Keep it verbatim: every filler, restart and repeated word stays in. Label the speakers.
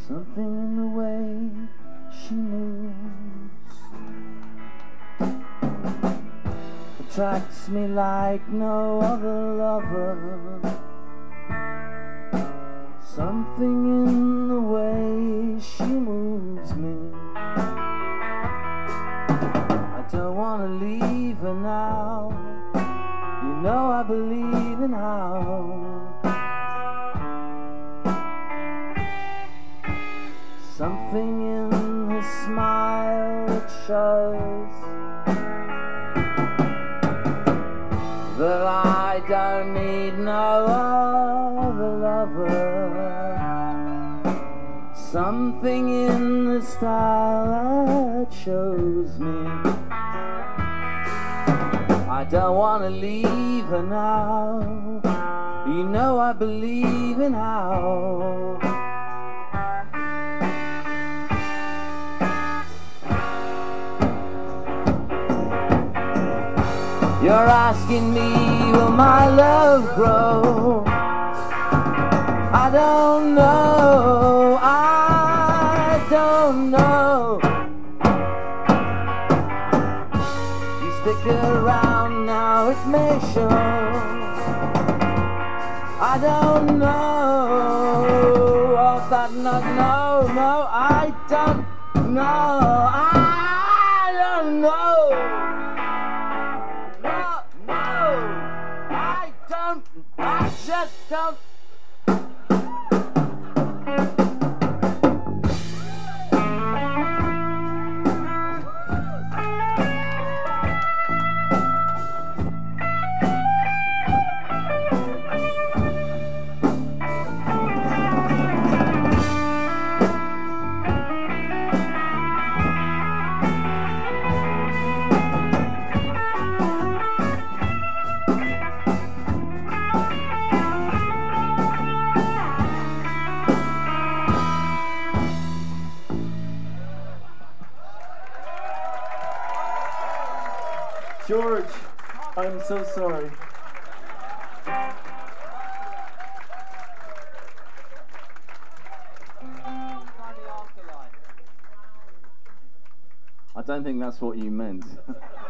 Speaker 1: Something in the way she moves attracts me like no other lover. Something in the way she moves me. I don't wanna leave her now. You know I believe in how something in her smile that shows that I don't need no other lover. Something in the style that shows me I don't wanna leave her now. You know I believe in how you're asking me, will my love grow? I don't know, I don't know. You stick around now, it may show. I don't know, oh that no, no, no, I don't know, I don't know. I just don't.
Speaker 2: George, I'm so sorry.
Speaker 1: I don't think that's what you meant.